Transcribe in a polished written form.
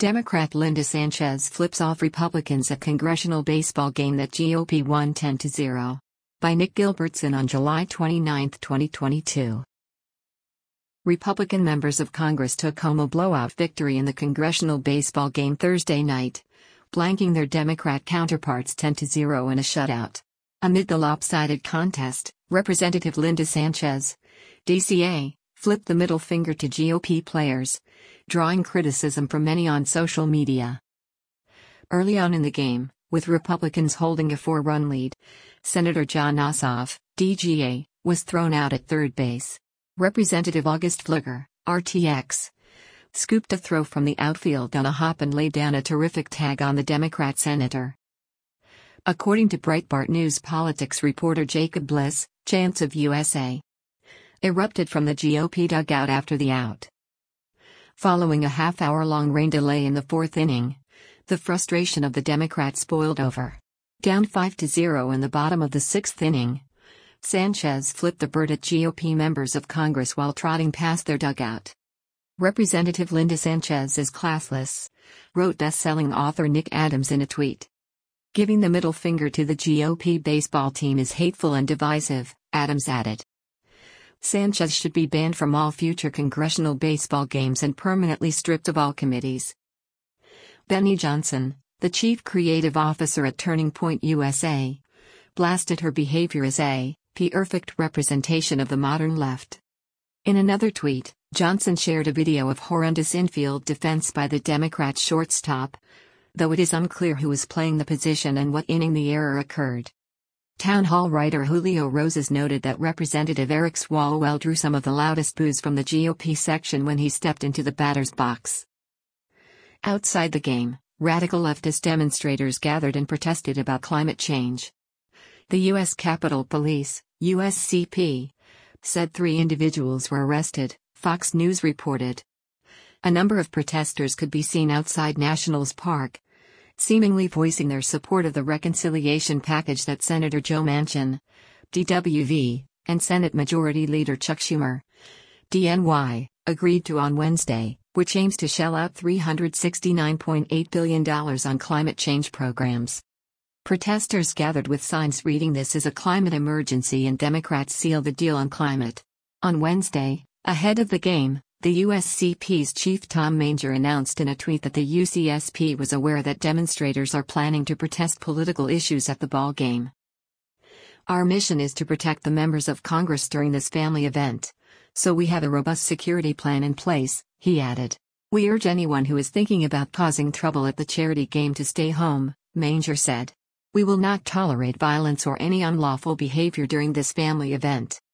Democrat Linda Sanchez flips off Republicans at congressional baseball game that GOP won 10-0. By Nick Gilbertson on July 29, 2022. Republican members of Congress took home a blowout victory in the congressional baseball game Thursday night, blanking their Democrat counterparts 10-0 in a shutout. Amid the lopsided contest, Representative Linda Sanchez, DCA, flipped the middle finger to GOP players, drawing criticism from many on social media. Early on in the game, with Republicans holding a 4-run lead, Senator Jon Ossoff, DGA, was thrown out at third base. Representative August Pfluger, RTX, scooped a throw from the outfield on a hop and laid down a terrific tag on the Democrat senator. According to Breitbart News politics reporter Jacob Bliss, Chants of USA erupted from the GOP dugout after the out. Following a half-hour-long rain delay in the fourth inning, the frustration of the Democrats boiled over. Down 5-0 in the bottom of the sixth inning, Sanchez flipped the bird at GOP members of Congress while trotting past their dugout. Representative Linda Sanchez is classless, wrote best-selling author Nick Adams in a tweet. Giving the middle finger to the GOP baseball team is hateful and divisive, Adams added. Sanchez should be banned from all future congressional baseball games and permanently stripped of all committees. Benny Johnson, the chief creative officer at Turning Point USA, blasted her behavior as a perfect representation of the modern left. In another tweet, Johnson shared a video of horrendous infield defense by the Democrat shortstop, though it is unclear who was playing the position and what inning the error occurred. Town Hall writer Julio Rosas noted that Representative Eric Swalwell drew some of the loudest boos from the GOP section when he stepped into the batter's box. Outside the game, radical leftist demonstrators gathered and protested about climate change. The U.S. Capitol Police, USCP, said 3 individuals were arrested, Fox News reported. A number of protesters could be seen outside Nationals Park, seemingly voicing their support of the reconciliation package that Senator Joe Manchin, DWV, and Senate Majority Leader Chuck Schumer, DNY, agreed to on Wednesday, which aims to shell out $369.8 billion on climate change programs. Protesters gathered with signs reading "This is a climate emergency" and "Democrats seal the deal on climate." On Wednesday, ahead of the game, the USCP's chief Tom Manger announced in a tweet that the UCSP was aware that demonstrators are planning to protest political issues at the ball game. "Our mission is to protect the members of Congress during this family event, so we have a robust security plan in place," he added. "We urge anyone who is thinking about causing trouble at the charity game to stay home," Manger said. "We will not tolerate violence or any unlawful behavior during this family event."